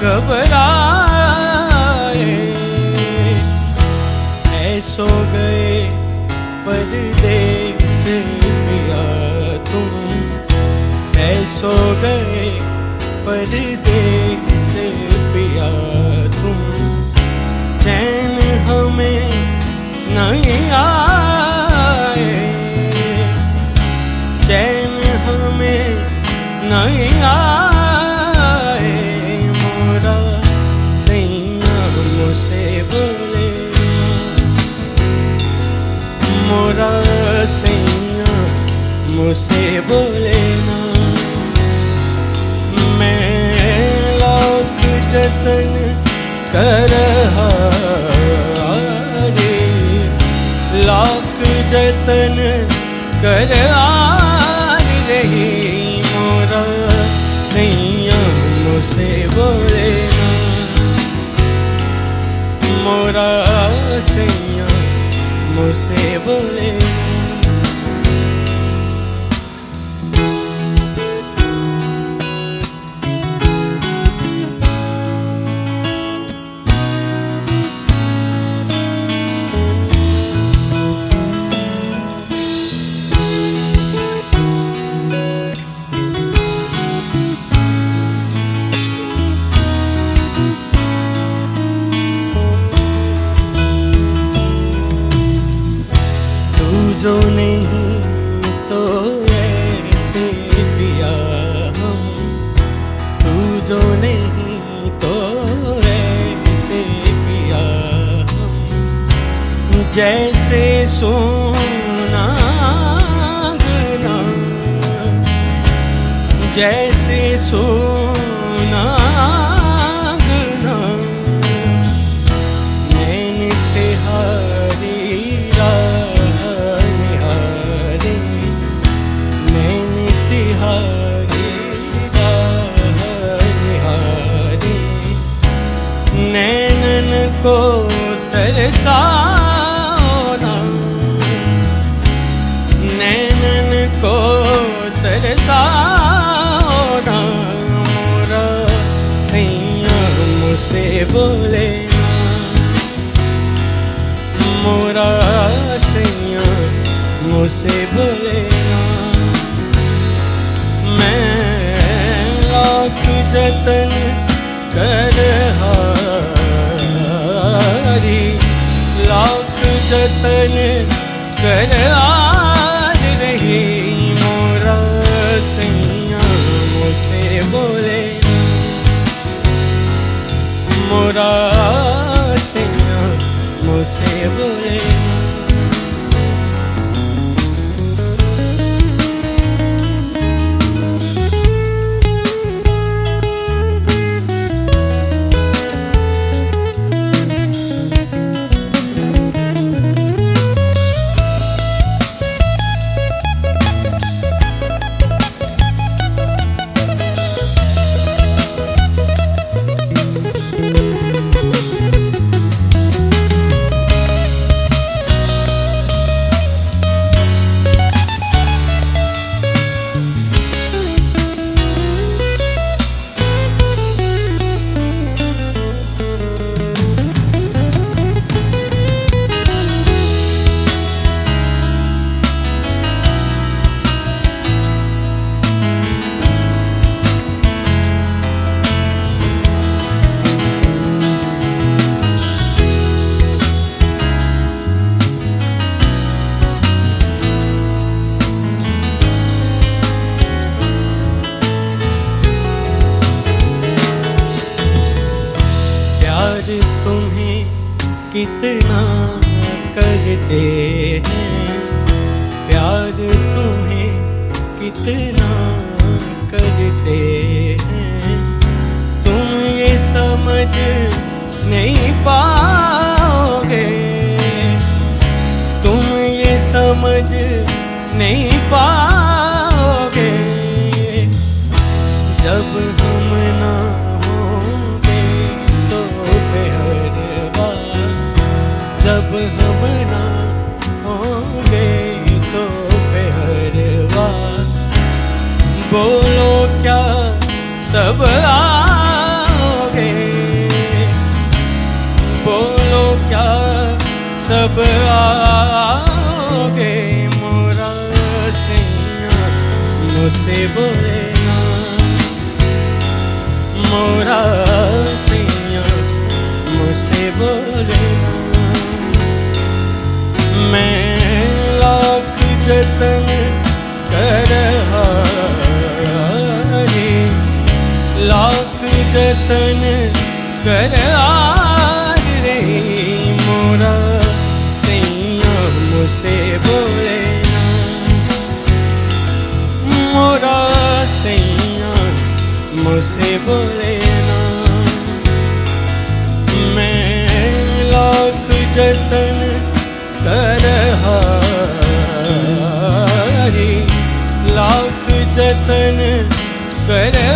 घबराए। ऐसो गए परदेस पिया तुम, ऐसो गए परदेस पिया तुम। चैन हमें नहीं आए, चैन हमें नहीं आए। मोरा सैया मुझसे बोले, मोरा सैया मुझसे बोले ना। मैं लाख जतन कर हारे, लाख जतन कर हार रही। मोरा सैया मुझसे बोले ना, मोरा सैया मुझसे बोले ना। जो नहीं तो ऐसे पिया हम, तू जो नहीं तो ऐसे पिया हम। जैसे सोना गना, जैसे सोना गना। नैन तिहारी नैनन को तरसाना, नैनन को तरसाना। मोरा सैया मुझसे बोले ना, मोरा सैया मुझसे बोले ना। मैं लाख जतन कर हारी, लाख जतन कर हार रही। मोरा सैया मुझसे बोले, मोरा सैया मुझसे बोले। कितना करते हैं प्यार, तुम्हें कितना करते हैं। तुम ये समझ नहीं पाओगे, तुम ये समझ नहीं पाओगे। जब हम ना होंगे तो बेहरवा, जब हम ना होंगे तो बेहरवा। बोलो क्या तब आओगे, मोरा सैया मुझसे बोले ना। मैं लाख जतन कर हारे, लाख जतन कर हारे, मोरा सैया मुझसे बोले ना। मोरा सैया मुझसे बोले ना। मैं लाख जतन कर हारी, लाख जतन कर